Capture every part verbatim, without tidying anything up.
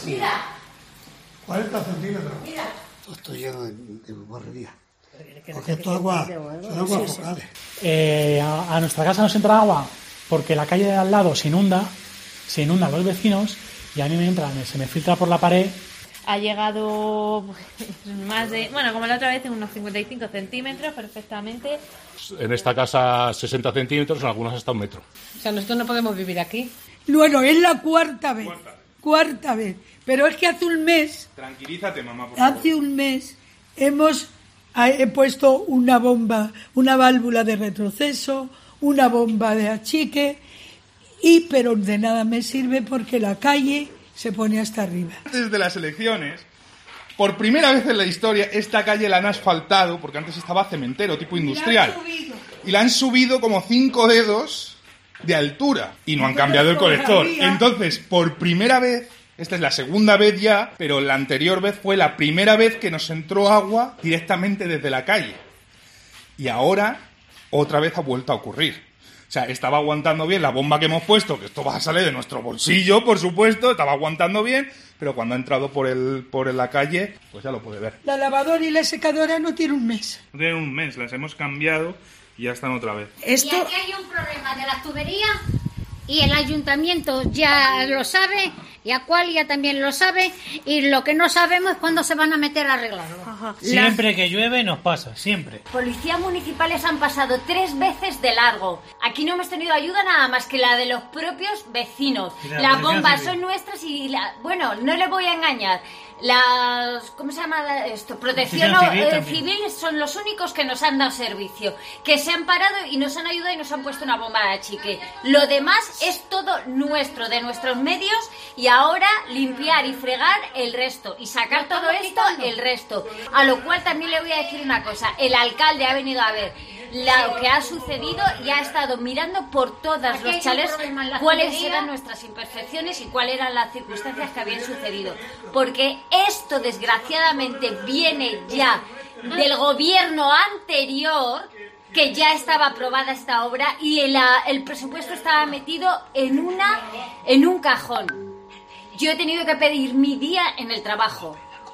así. Mira. cuarenta centímetros. Mira. Esto lleno de, de barrería. Porque esto es agua, son aguas focales. Eh, a, a nuestra casa nos entra agua porque la calle de al lado se inunda, se inundan los vecinos y a mí me entra, se me filtra por la pared. Ha llegado más de, bueno, como la otra vez, en unos cincuenta y cinco centímetros perfectamente. En esta casa sesenta centímetros, en algunas hasta un metro. O sea, nosotros no podemos vivir aquí. Bueno, es la cuarta vez. Cuarta, cuarta vez. Pero es que hace un mes... Tranquilízate, mamá, por favor. Hace un mes hemos he puesto una bomba, una válvula de retroceso, una bomba de achique, y pero de nada me sirve porque la calle se pone hasta arriba. Antes de las elecciones, por primera vez en la historia, esta calle la han asfaltado, porque antes estaba cementero, tipo industrial. Y la han subido como cinco dedos de altura y no han cambiado el colector. Entonces, por primera vez, esta es la segunda vez ya, pero la anterior vez fue la primera vez que nos entró agua directamente desde la calle. Y ahora, otra vez ha vuelto a ocurrir. O sea, estaba aguantando bien la bomba que hemos puesto, que esto va a salir de nuestro bolsillo, por supuesto, estaba aguantando bien, pero cuando ha entrado por el por la calle, pues ya lo puede ver. La lavadora y la secadora no tienen un mes. No tienen un mes, las hemos cambiado y ya están otra vez. Esto... Y aquí hay un problema de la tubería y el ayuntamiento ya lo sabe y Aqualia también lo sabe, y lo que no sabemos es cuándo se van a meter a arreglarlo. Ajá. Siempre que llueve nos pasa, siempre. Policías municipales han pasado tres veces de largo. Aquí no hemos tenido ayuda nada más que la de los propios vecinos. La Las bombas son nuestras y, la, bueno, no le voy a engañar. Las, ¿cómo se llama esto? Protección civil, eh, civil son los únicos que nos han dado servicio, que se han parado y nos han ayudado y nos han puesto una bomba de achique. Lo demás es todo nuestro, de nuestros medios, y ahora limpiar y fregar el resto y sacar todo esto el resto. A lo cual también le voy a decir una cosa: el alcalde ha venido a ver lo que ha sucedido y ha estado mirando por todos los chalés cuáles eran nuestras imperfecciones y cuáles eran las circunstancias que habían sucedido, porque esto desgraciadamente viene ya del gobierno anterior, que ya estaba aprobada esta obra y el, el presupuesto estaba metido en una en un cajón. Yo he tenido que pedir mi día en el trabajo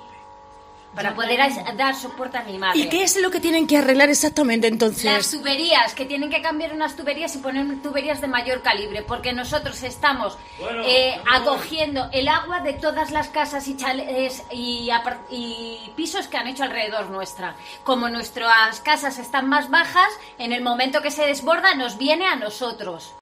para poder dar soporte a mi madre. ¿Y qué es lo que tienen que arreglar exactamente entonces? Las tuberías, que tienen que cambiar unas tuberías y poner tuberías de mayor calibre, porque nosotros estamos bueno, eh, acogiendo el agua de todas las casas y, chales y, y pisos que han hecho alrededor nuestra. Como nuestras casas están más bajas, en el momento que se desborda nos viene a nosotros.